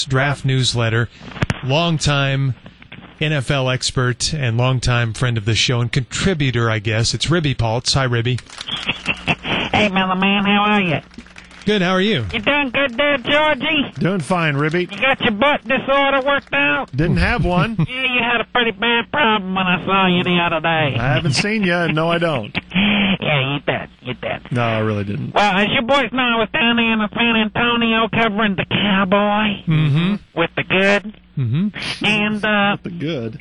Draft Newsletter, longtime NFL expert and longtime friend of the show and contributor, I guess. It's Ribby Paltz. Hi, Ribby. Hey, Miller Man, how are you? Good, how are you? You doing good there, Georgie? Doing fine, Ribby. You got your butt disorder worked out? Didn't have one. Yeah, you had a pretty bad problem when I saw you the other day. I haven't seen you, and no, I don't. Yeah, you did. No, I really didn't. Well, as you boys know, I was down there in San Antonio covering the Cowboy with the good. And, The good.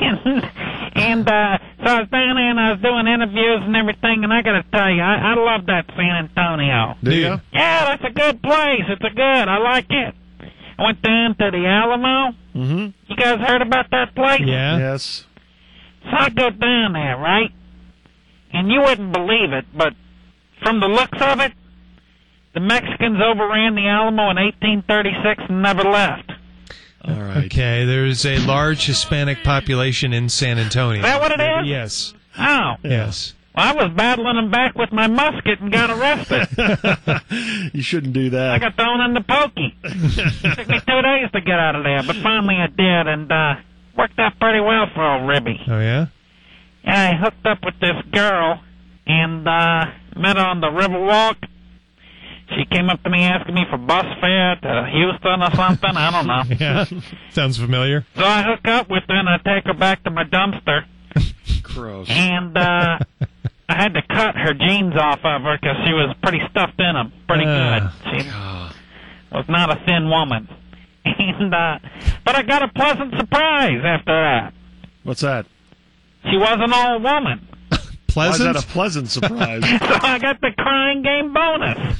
and so I was down there and I was doing interviews and everything, and I gotta tell you, I love that San Antonio. Do you? Yeah, that's a good place. It's a good. I like it. I went down to the Alamo. You guys heard about that place? Yeah. Yes. So I go down there, right? And you wouldn't believe it, but from the looks of it, the Mexicans overran the Alamo in 1836 and never left. All right. Okay, there's a large Hispanic population in San Antonio. Is that what it is? Yes. Oh. Yes. Well, I was battling them back with my musket and got arrested. You shouldn't do I that. got thrown in the pokey. Took me 2 days to get out of there, but finally I did, and worked out pretty well for old Ribby. Oh, yeah? Yeah, I hooked up with this girl and met her on the Riverwalk. She came up to me asking me for bus fare to Houston or something. I don't know. Yeah. Sounds familiar. So I hook up with her and I take her back to my dumpster. Gross. And I had to cut her jeans off of her because she was pretty stuffed in them. Pretty good. She was not a thin woman. And but I got a pleasant surprise after that. What's that? She was an old woman. Pleasant? Why is that a pleasant surprise? So I got the crying game bonus.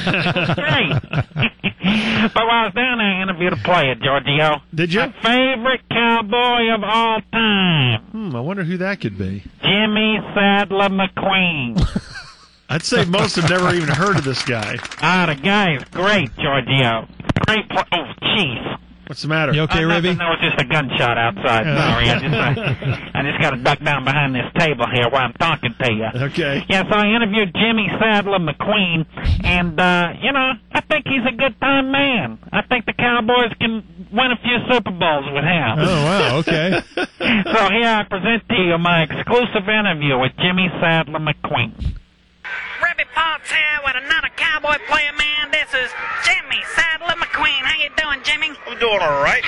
Great. But while I was down there, I interviewed a player, Giorgio. Did you? My favorite cowboy of all time. I wonder who that could be. Jimmy Sadler McQueen. I'd say most have never even heard of this guy. Ah, the guy is great, Giorgio. Great Oh, jeez. What's the matter? You okay, Ribby? No, it's just a gunshot outside. Sorry, I just got to duck down behind this table here while I'm talking to you. Okay. Yeah, so I interviewed Jimmy Sadler McQueen, and, I think he's a good-time man. I think the Cowboys can win a few Super Bowls with him. Oh, wow, okay. So here I present to you my exclusive interview with Jimmy Sadler McQueen. Ribby Paltz here with another Cowboy player, man. This is Jimmy Sadler McQueen. How you doing, Jimmy? I'm doing all right.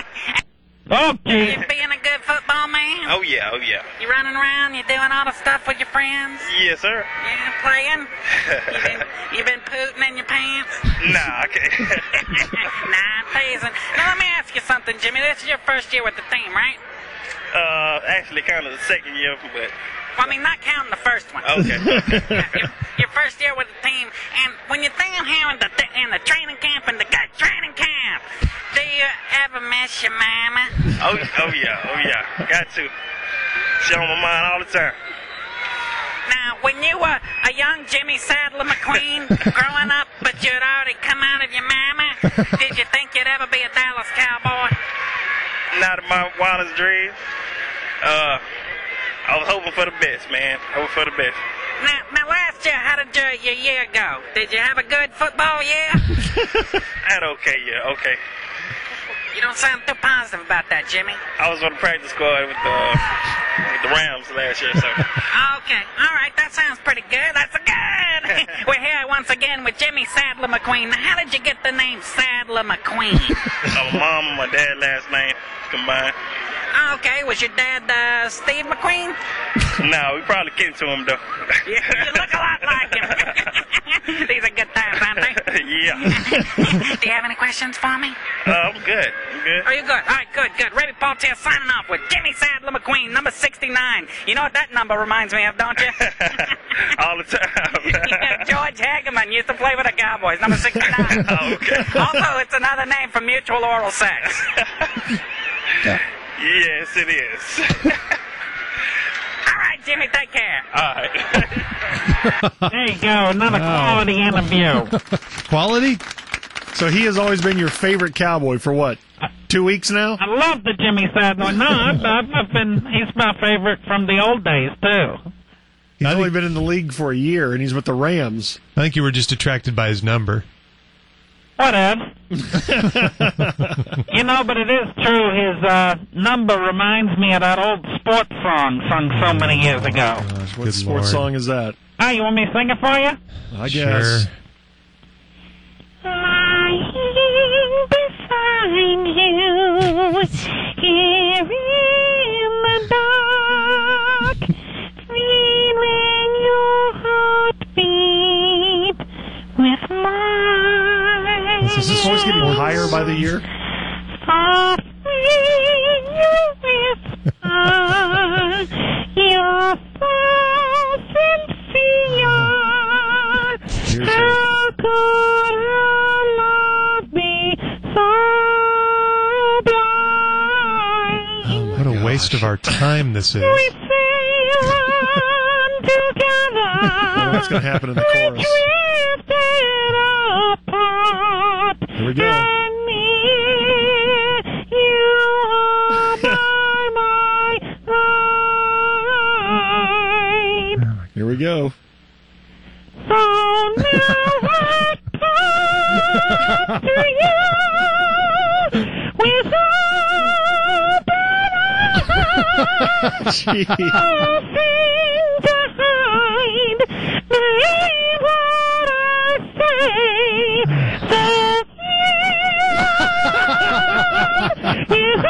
Okay. You being a good football man? Oh, yeah. You running around, you doing all the stuff with your friends? Yes, sir. Yeah, playing? You been pooting in your pants? Nah, I can't. Nah, I'm teasing. Now, let me ask you something, Jimmy. This is your first year with the team, right? Actually, kind of the second year, but... Well, I mean, not counting the first one. Okay. Your first year with the team, and when you're down here in the training camp, in the gut training camp, do you ever miss your mama? Oh, yeah. Got to. She on my mind all the time. Now, when you were a young Jimmy Sadler McQueen, growing up, but you'd already come out of your mama, did you think you'd ever be a Dallas Cowboy? Not in my wildest dreams. I was hoping for the best, man. Hoping for the best. Now, last year, how did your year go? Did you have a good football year? I had okay, yeah, okay. You don't sound too positive about that, Jimmy. I was on the practice squad with the Rams last year, so. Okay, all right, that sounds pretty good. That's good. We're here once again with Jimmy Sadler McQueen. Now, how did you get the name Sadler McQueen? My mom and my dad last name combined. Okay, was your dad Steve McQueen? No, we probably kidding to him, though. You look a lot like him. These are good times, aren't they? Yeah. Do you have any questions for me? I'm good. Are you good? All right, good. Ribby Paltz here signing off with Jimmy Sadler McQueen, number 69. You know what that number reminds me of, don't you? All the time. Yeah, George Hageman used to play with the Cowboys, number 69. Oh, okay. Also, it's another name for mutual oral sex. Yes, it is. All right, Jimmy, take care. All right. There you go, another quality interview. Quality? So he has always been your favorite Cowboy for what? 2 weeks now? I love the Jimmy Sadler. No, he's my favorite from the old days, too. He's only been in the league for a year, and he's with the Rams. I think you were just attracted by his number. What, Ed? You know, but it is true. His number reminds me of that old sports song sung so many years ago. Gosh, what sports song is that? Oh, you want me to sing it for you? I guess. Sure. Lying beside you, here in the dark, feeling your heartbeat with mine. Is this voice getting higher by the year? Softly you whisper your thoughts sincere. How could our love be so blind? What a waste of our time this is. We sail on together. What's going to happen in the chorus? Drifted apart. Here we go. And near you are by my side. Here we go. So now I come to you with open arms. Gee. Nothing to hide. Believe what I say. So with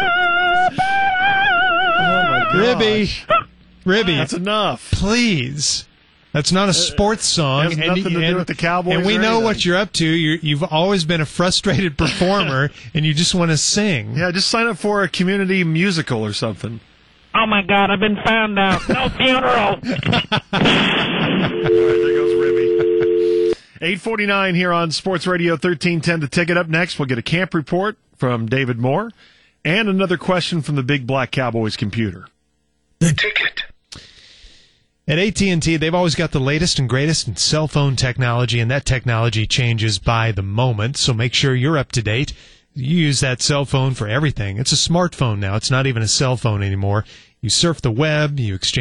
open arms. Ribby, That's enough. please. That's not a sports song. Has nothing to do with the Cowboys And we or know anything. what you're up to. You've always been a frustrated performer, and you just want to sing. Yeah, just sign up for a community musical or something. Oh, my God, I've been found out. No funeral. All right, there goes Ribby. 8:49 here on Sports Radio 1310. The Ticket. Up next, we'll get a camp report from David Moore and another question from the Big Black Cowboys computer. The Ticket. At AT&T, they've always got the latest and greatest in cell phone technology, and that technology changes by the moment, so make sure you're up to date. You use that cell phone for everything. It's a smartphone now. It's not even a cell phone anymore. You surf the web, you exchange